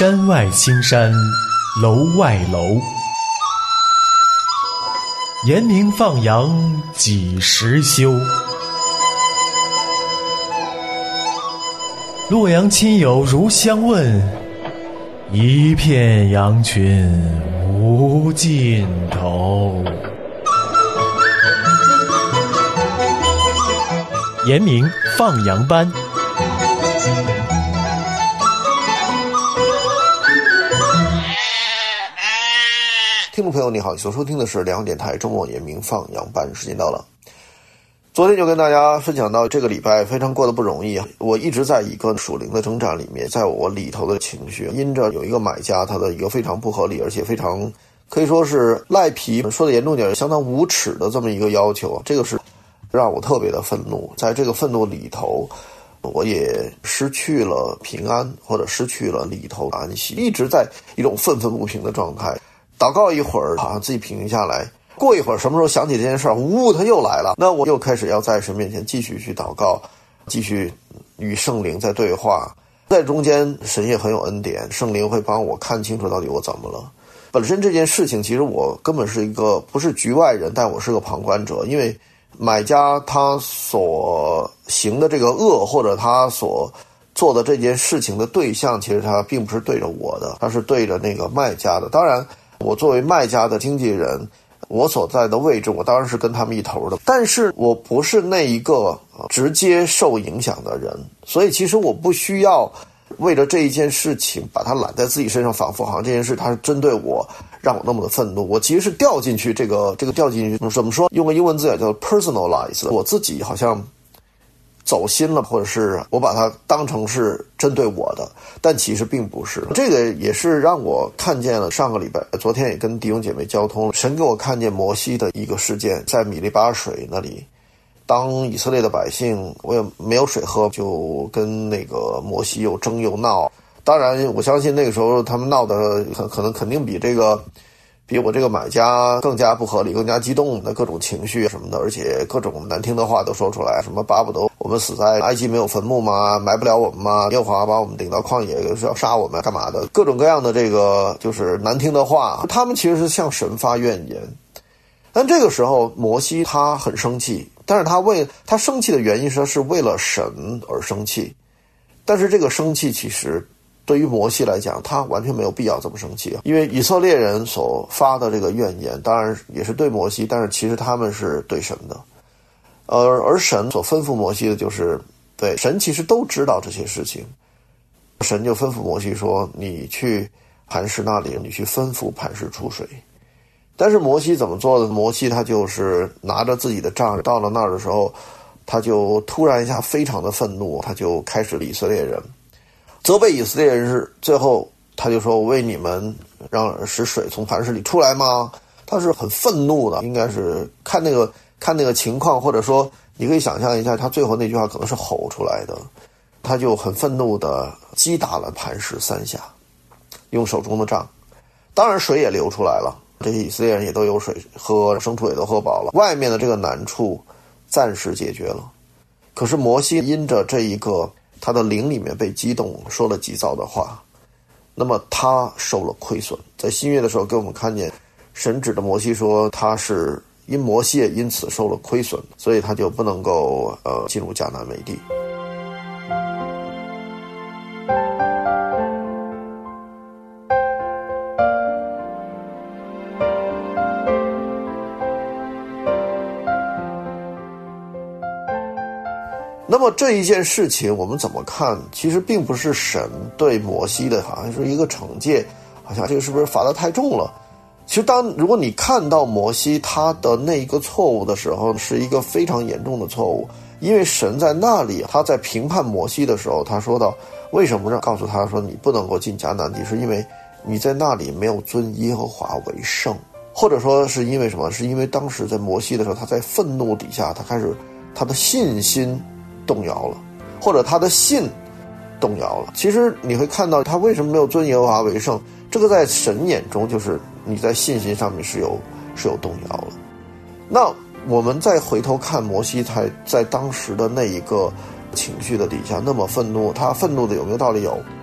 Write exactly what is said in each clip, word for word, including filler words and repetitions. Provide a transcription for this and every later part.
山外青山楼外楼，严明放羊几时休？洛阳亲友如相问，一片羊群无尽头。严明放羊班。 听众朋友你好，你所收听的是良友电台周末严明放羊班，时间到了。昨天就跟大家分享到，这个礼拜非常过得不容易，我一直在一个属灵的挣扎里面，在我里头的情绪，因着有一个买家他的一个非常不合理，而且非常可以说是赖皮，说的严重点相当无耻的这么一个要求，这个是让我特别的愤怒。在这个愤怒里头，我也失去了平安，或者失去了里头的安息，一直在一种愤愤不平的状态。祷告一会儿，好像自己平静下来，过一会儿什么时候想起这件事儿，呜，他又来了，那我又开始要在神面前继续去祷告，继续与圣灵在对话。在中间神也很有恩典，圣灵会帮我看清楚到底我怎么了。本身这件事情其实我根本是一个不是局外人，但我是个旁观者，因为买家他所行的这个恶，或者他所做的这件事情的对象，其实他并不是对着我的，他是对着那个卖家的。当然我作为卖家的经纪人，我所在的位置我当然是跟他们一头的，但是我不是那一个直接受影响的人，所以其实我不需要为了这一件事情把它揽在自己身上，仿佛好像这件事它是针对我，让我那么的愤怒。我其实是掉进去这个这个掉进去怎么说，用个英文字眼叫 personalize， 我自己好像走心了，或者是我把它当成是针对我的，但其实并不是。这个也是让我看见了，上个礼拜昨天也跟弟兄姐妹交通了，神给我看见摩西的一个事件，在米利巴水那里，当以色列的百姓我也没有水喝，就跟那个摩西又争又闹。当然我相信那个时候他们闹的可能肯定比这个比我这个买家更加不合理，更加激动的各种情绪什么的，而且各种难听的话都说出来，什么巴不得我们死在埃及没有坟墓吗？埋不了我们吗？耶和华把我们顶到旷野是要杀我们干嘛的？各种各样的这个就是难听的话，他们其实是向神发怨言。但这个时候摩西他很生气，但是他为他生气的原因是是为了神而生气，但是这个生气其实对于摩西来讲，他完全没有必要这么生气，因为以色列人所发的这个怨言当然也是对摩西，但是其实他们是对神的，而而神所吩咐摩西的就是对神其实都知道这些事情，神就吩咐摩西说，你去磐石那里，你去吩咐磐石出水。但是摩西怎么做的？摩西他就是拿着自己的杖，到了那儿的时候，他就突然一下非常的愤怒，他就开始了以色列人，责备以色列人，是最后他就说，我为你们让使水从磐石里出来吗？他是很愤怒的，应该是看那个看那个情况，或者说你可以想象一下，他最后那句话可能是吼出来的。他就很愤怒的击打了磐石三下，用手中的杖，当然水也流出来了，这些以色列人也都有水喝，牲畜也都喝饱了，外面的这个难处暂时解决了。可是摩西因着这一个他的灵里面被激动，说了急躁的话，那么他受了亏损。在新约的时候给我们看见，神指着摩西说，他是因摩西也因此受了亏损，所以他就不能够呃进入迦南美地。那么这一件事情我们怎么看？其实并不是神对摩西的好像是一个惩戒，好像这个是不是罚得太重了？其实当如果你看到摩西他的那一个错误的时候，是一个非常严重的错误，因为神在那里，他在评判摩西的时候，他说到为什么让告诉他说你不能够进迦南地，是因为你在那里没有尊耶和华为圣，或者说是因为什么？是因为当时在摩西的时候，他在愤怒底下，他开始他的信心动摇了，或者他的信动摇了。其实你会看到他为什么没有尊耶和华为圣，这个在神眼中就是你在信心上面是有是有动摇了。那我们再回头看摩西才在当时的那一个情绪的底下那么愤怒，他愤怒的有没有道理？有，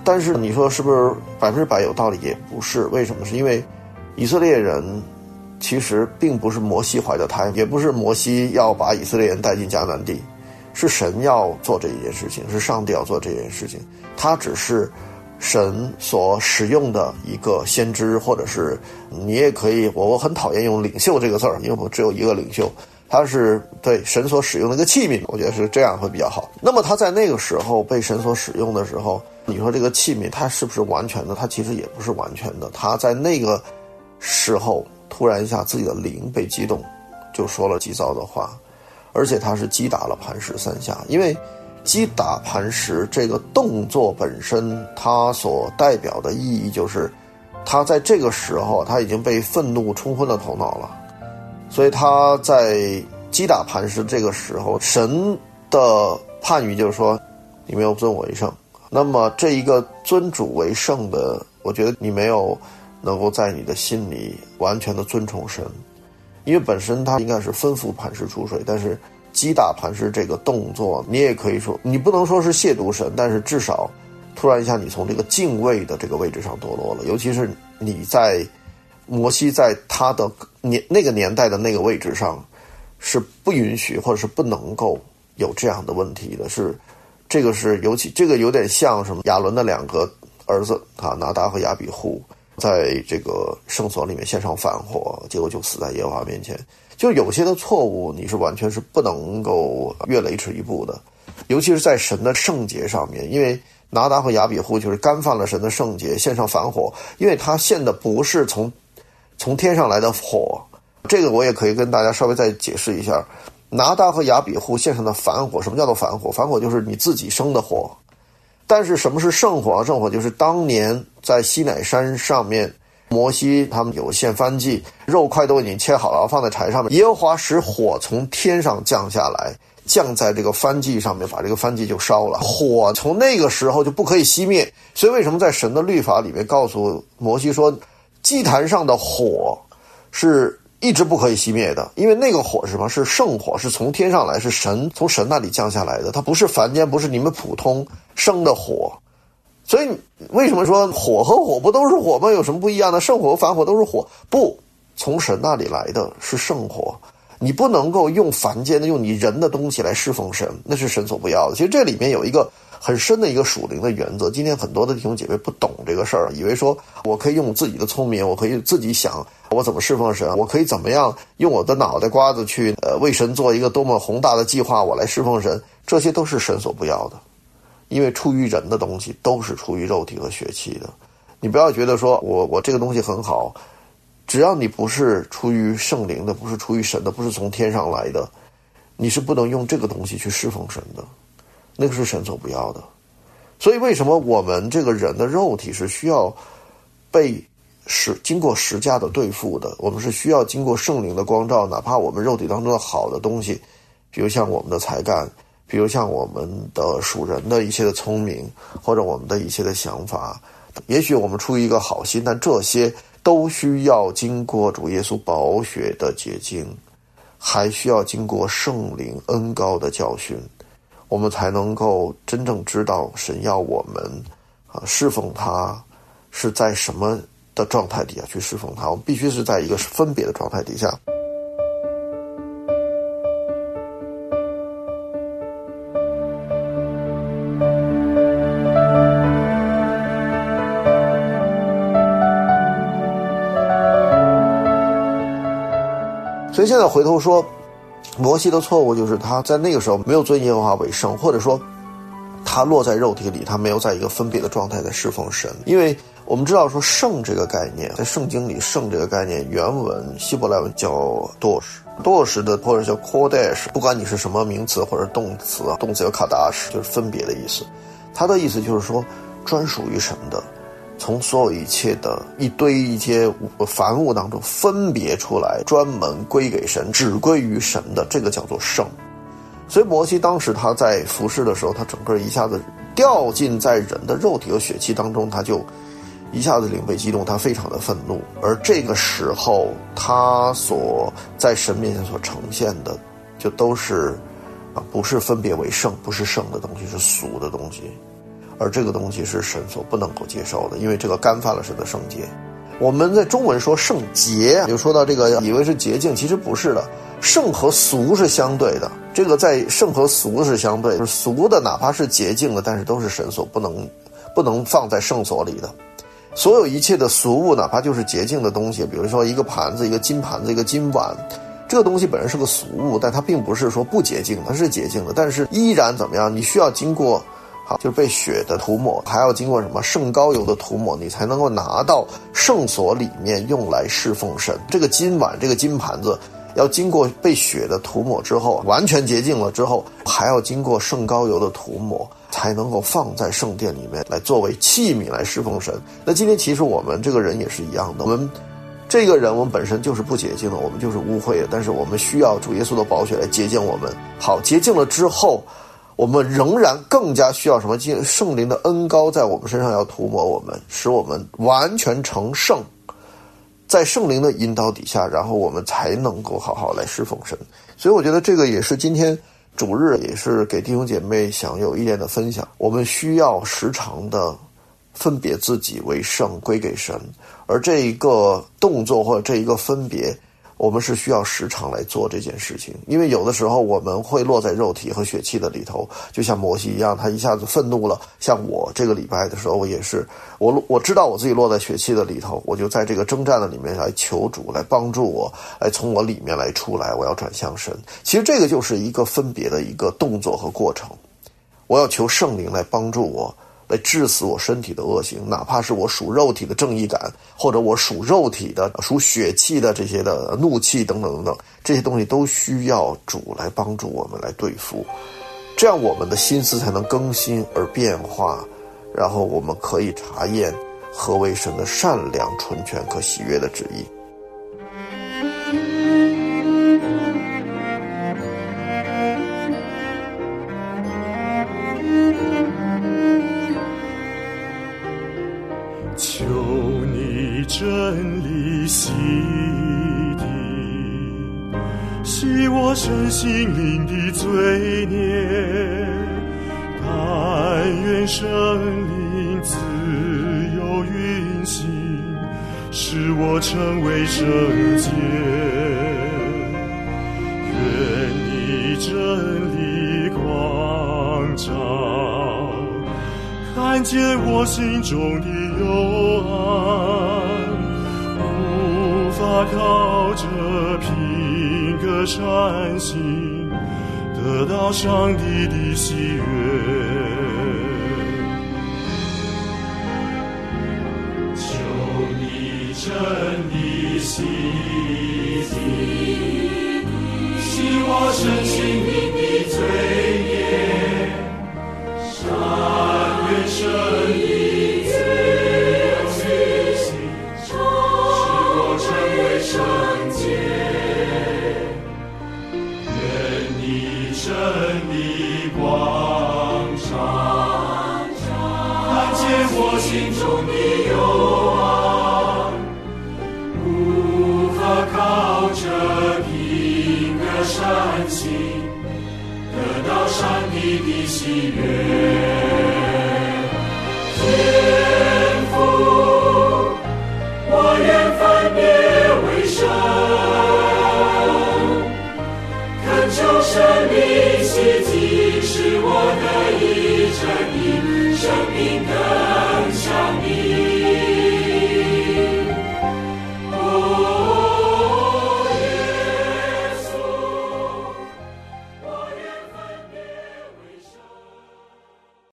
但是你说是不是百分之百有道理？也不是。为什么？是因为以色列人其实并不是摩西怀的胎，也不是摩西要把以色列人带进迦南地，是神要做这一件事情，是上帝要做这件事情。他只是神所使用的一个先知，或者是你也可以，我我很讨厌用领袖这个字儿，因为我只有一个领袖，他是对神所使用的一个器皿，我觉得是这样会比较好。那么他在那个时候被神所使用的时候，你说这个器皿它是不是完全的？它其实也不是完全的。他在那个时候突然一下自己的灵被激动，就说了急躁的话，而且他是击打了磐石三下。因为击打磐石这个动作本身，它所代表的意义就是他在这个时候他已经被愤怒冲昏了头脑了，所以他在击打磐石这个时候，神的判语就是说你没有尊我为圣。那么这一个尊主为圣的，我觉得你没有能够在你的心里完全的尊崇神，因为本身他应该是吩咐磐石出水，但是击打磐石这个动作，你也可以说你不能说是亵渎神，但是至少突然一下你从这个敬畏的这个位置上堕落了。尤其是你在摩西在他的年那个年代的那个位置上是不允许或者是不能够有这样的问题的。是这个是尤其这个有点像什么亚伦的两个儿子啊，拿达和亚比户在这个圣所里面献上反火，结果就死在耶和华面前。就有些的错误你是完全是不能够越雷池一步的，尤其是在神的圣洁上面。因为拿达和亚比户就是干犯了神的圣洁，献上反火，因为他献的不是从从天上来的火。这个我也可以跟大家稍微再解释一下，拿达和亚比户献上的反火，什么叫做反火？反火就是你自己生的火。但是什么是圣火？圣火就是当年在西乃山上面，摩西他们有献燔祭，肉块都已经切好了放在柴上面，耶和华使火从天上降下来，降在这个燔祭上面，把这个燔祭就烧了。火从那个时候就不可以熄灭。所以为什么在神的律法里面告诉摩西说，祭坛上的火是一直不可以熄灭的？因为那个火是什么？是圣火，是从天上来，是神从神那里降下来的，它不是凡间，不是你们普通生的火。所以为什么说火和火不都是火吗？有什么不一样的？圣火和反火都是火，不，从神那里来的是圣火。你不能够用凡间的用你人的东西来侍奉神，那是神所不要的。其实这里面有一个很深的一个属灵的原则，今天很多的弟兄姐妹不懂这个事儿，以为说我可以用自己的聪明，我可以自己想我怎么侍奉神，我可以怎么样用我的脑袋瓜子去呃为神做一个多么宏大的计划，我来侍奉神，这些都是神所不要的。因为出于人的东西都是出于肉体和血气的。你不要觉得说我我这个东西很好，只要你不是出于圣灵的，不是出于神的，不是从天上来的，你是不能用这个东西去侍奉神的，那个是神所不要的。所以为什么我们这个人的肉体是需要被使经过十架的对付的？我们是需要经过圣灵的光照，哪怕我们肉体当中的好的东西，比如像我们的才干，比如像我们的属人的一些的聪明，或者我们的一些的想法，也许我们出于一个好心，但这些都需要经过主耶稣宝血的洁净，还需要经过圣灵恩膏的教训，我们才能够真正知道神要我们啊侍奉他是在什么的状态底下去侍奉他。我们必须是在一个分别的状态底下。所以现在回头说，摩西的错误就是他在那个时候没有尊耶和华为圣，或者说他落在肉体里，他没有在一个分别的状态在侍奉神。因为我们知道说圣这个概念，在圣经里圣这个概念原文希伯来文叫 dosh dosh 的或者叫 kodesh， 不管你是什么名词或者动词，动词有 kadash 就是分别的意思。它的意思就是说专属于神的，从所有一切的一堆一些凡物当中分别出来，专门归给神，只归于神的，这个叫做圣。所以摩西当时他在服侍的时候，他整个一下子掉进在人的肉体和血气当中，他就一下子灵被激动，他非常的愤怒。而这个时候他所在神面前所呈现的就都是啊，不是分别为圣，不是圣的东西，是俗的东西。 而这个东西是神所不能够接受的，因为这个干犯了神的圣洁。我们在中文说圣洁，就说到这个以为是洁净，其实不是的，圣和俗是相对的，这个在圣和俗是相对，就是俗的哪怕是洁净的，但是都是神所不能不能放在圣所里的。所有一切的俗物，哪怕就是洁净的东西，比如说一个盘子，一个金盘子，一个金碗，这个东西本身是个俗物，但它并不是说不洁净，它是洁净的，但是依然怎么样，你需要经过好，就是被血的涂抹，还要经过什么圣膏油的涂抹，你才能够拿到圣所里面用来侍奉神。这个金碗，这个金盘子，要经过被血的涂抹之后，完全洁净了之后，还要经过圣膏油的涂抹，才能够放在圣殿里面来作为器皿来侍奉神。那今天其实我们这个人也是一样的，我们这个人我们本身就是不洁净的，我们就是污秽的，但是我们需要主耶稣的宝血来洁净我们。好，洁净了之后，我们仍然更加需要什么？圣灵的恩膏在我们身上要涂抹我们，使我们完全成圣，在圣灵的引导底下，然后我们才能够好好来侍奉神。所以我觉得这个也是今天主日，也是给弟兄姐妹想有一点的分享。我们需要时常的分别自己为圣，归给神，而这一个动作或者这一个分别，我们是需要时常来做这件事情。因为有的时候我们会落在肉体和血气的里头，就像摩西一样，他一下子愤怒了。像我这个礼拜的时候，我也是，我我知道我自己落在血气的里头，我就在这个征战的里面来求主，来帮助我，来从我里面来出来，我要转向神。其实这个就是一个分别的一个动作和过程，我要求圣灵来帮助我，来治死我身体的恶行，哪怕是我属肉体的正义感，或者我属肉体的属血气的这些的怒气等等等等，这些东西都需要主来帮助我们来对付，这样我们的心思才能更新而变化，然后我们可以查验何为神的善良、纯全、可喜悦的旨意。 求你真理洗涤，洗我身心灵的罪孽，但愿圣灵自由运行，使我成为圣洁。愿你真理光照，看见我心中的幽暗，无法靠着品格善行得到上帝的喜悦。求你真理洗涤，洗我身心灵的罪孽，但愿圣灵自由运行，使我成为圣洁。愿你真理光照，看见我心中的幽暗，无法靠着品格善行得到上帝的喜悦。天父，我愿分别为圣，恳求神灵洗净，使我得以真理生命的